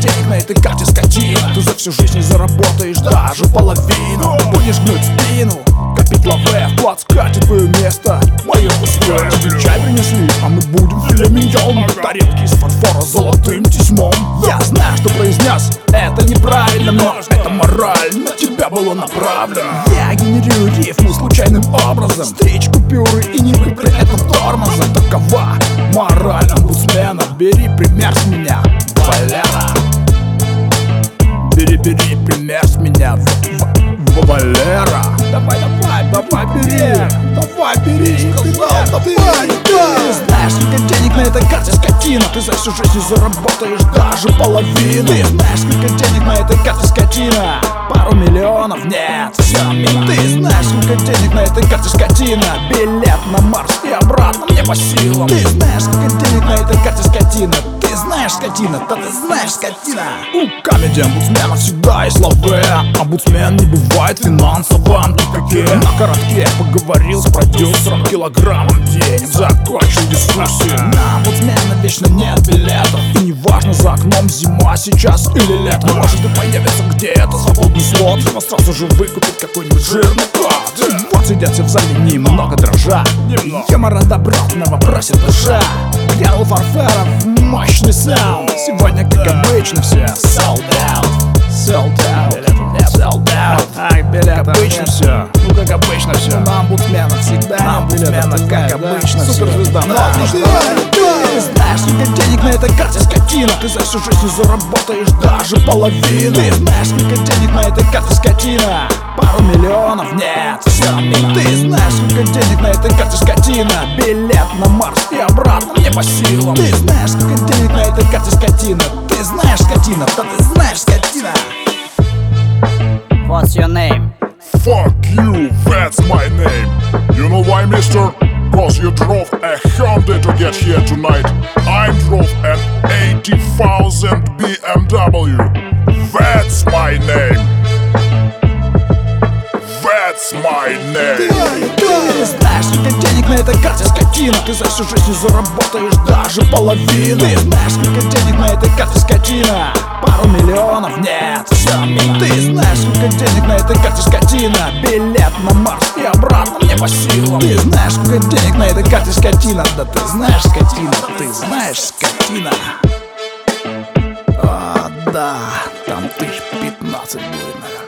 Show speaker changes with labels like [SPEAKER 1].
[SPEAKER 1] денег на этой карте, скотина. Ты за всю жизнь не заработаешь даже половину. Будешь гнуть спину, копить лаве, вклад скатит твое место. Мое пустое, чай принесли, а мы будем филе миньон. Тарелки из фарфора с золотым тесьмом. Я знаю, что произнес это неправильно, но это мораль на тебя было направлено. Я генерирую рифму случайным образом, встреч купюры и не быть при этом тормозом. Такова мораль омбудсмена. Бери пример с меня, Валера. Бери пример с меня, Валера. Давай, бери, сказал, давай. Ты знаешь, сколько денег на этой карте, скотина. Ты за всю жизнь не заработаешь даже половину. Ты знаешь, сколько денег на этой карте, скотина. Пару миллионов, нет, все мимо. Ты знаешь, сколько денег на этой карте, скотина. Билет на Марс и обратно мне по силам. Ты знаешь, сколько денег на этой карте, скотина. Ты знаешь, скотина, да ты знаешь, скотина. У камеди омбудсмена всегда есть лаве. Омбудсмен не бывает финансовым тупике. На коротке поговорил с продюсером, килограммом денег закончил дискуссию. На омбудсмена вечно нет билетов, и неважно, за окном зима сейчас или лето. Может и появится где-то свободный слот, но сразу же выкупит какой-нибудь жирный кот. Вот сидят все в зале немного дрожа, юмора добротного просит душа. Делал фарферов мощный саунд. Сегодня, как обычно, все sold out. Sold out. Ай, билет, обычно все. Ну, как обычно все. На омбудсмена всегда. На омбудсмена, как обычно, суперзвезда. Ты знаешь, сколько денег на этой карте, скотина. Ты за всю жизнь не заработаешь даже половину. Ты знаешь, сколько денег на этой карте, скотина. Пару миллионов, нет, все мимо. Ты знаешь, сколько денег на этой карте, скотина. Билет на Марс и обратно мне по силам. Ты знаешь, сколько денег на этой карте, скотина. Ты знаешь, скотина, да ты знаешь, скотина.
[SPEAKER 2] What's your name?
[SPEAKER 3] Fuck you, that's my name. You know why, mister? Cause you drove a Hyundai to get here tonight. I drove an 80,000 BMW. That's my name. That's my name.
[SPEAKER 1] Ты знаешь, сколько денег на этой карте, скотина. Ты за всю жизнь не заработаешь даже половину. Ты знаешь, сколько денег на этой карте, скотина. Пару миллионов, нет, все мимо. Ты знаешь, сколько денег на этой карте, скотина. Билет на Марс и обратно мне по силам. Ты знаешь, сколько денег на этой карте, скотина. Да ты знаешь, скотина, ты знаешь, скотина. А, да, там 1015 будет, наверное.